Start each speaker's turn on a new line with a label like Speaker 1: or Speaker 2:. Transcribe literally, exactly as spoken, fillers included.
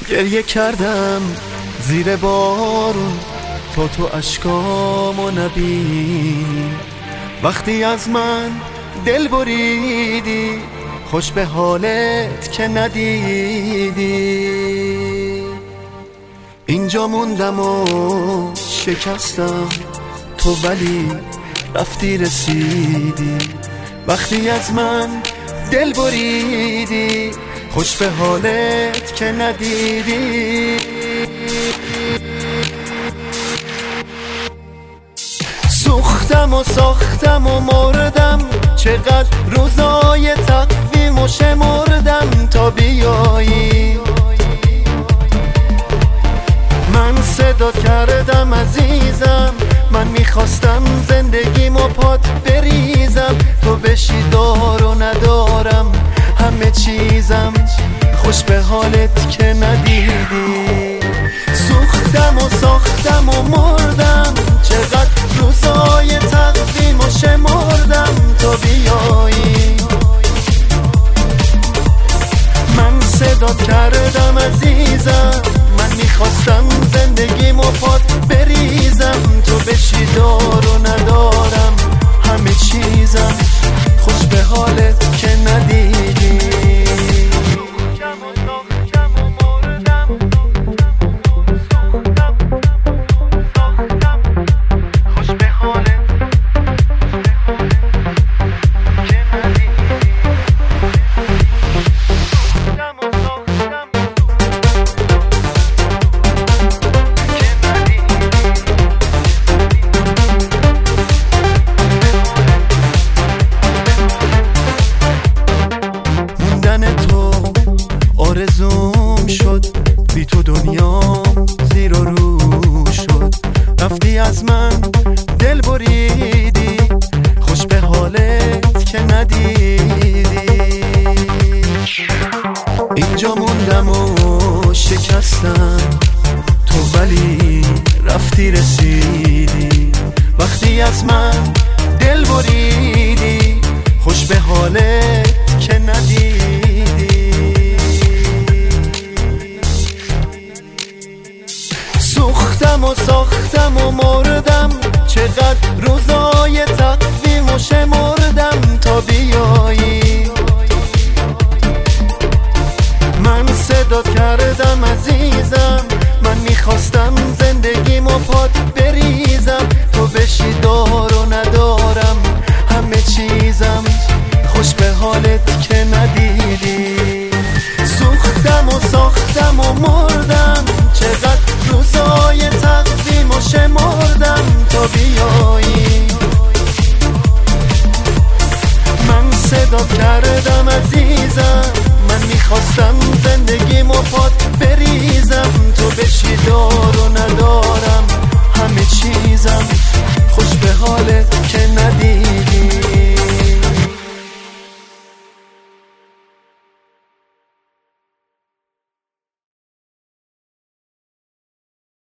Speaker 1: گریه کردم زیر بارون تا تو اشکامو نبینی. وقتی از من دل بریدی خوش به حالت که ندیدی. اینجا موندم و شکستم تو ولی رفتی رسیدی. وقتی از من دل بریدی خوش به حالت که ندیدی. سوختم و ساختم و مردم، چقدر روزای تقویم و شمردم تا بیایی. من صدا کردم عزیزم، من میخواستم زندگیمو پات بریزم. تو بشی دار و ندارم همه چیزم، خوش به حالت که ندیدی. سوختم و ساختم و مردم، چقدر روزای تقویم و شمردم تا بیایی. من صدا کردم عزیزم، من میخواستم زندگیمو پات بریزم. تو بشی دار و ندارم همه چیزم، خوش به حالت که ندیدی. آرزوم شد بی تو دنیام زیر و رو شد. رفتی از من دل بریدی خوش به حالت که ندیدی. اینجا موندم و شکستم تو ولی رفتی رسیدی. وقتی از من دل بریدی خوش به حالت که ندیدی. سوختم و ساختم و مردم، چقدر روزای تقویم و شمردم تا بیایی. من صدا کردم عزیزم، من میخواستم زندگیمو پات بریزم. تو بشی دار و ندارم همه چیزم، خوش به حالت که ندیدی. سوختم و ساختم و مردم، چقدر روزای تقویم و شمردم تا بیایی. من صدا کردم عزیزم، من میخواستم زندگیمو پات بریزم. تو بشی دار و ندارم همه چیزم، خوش به حالت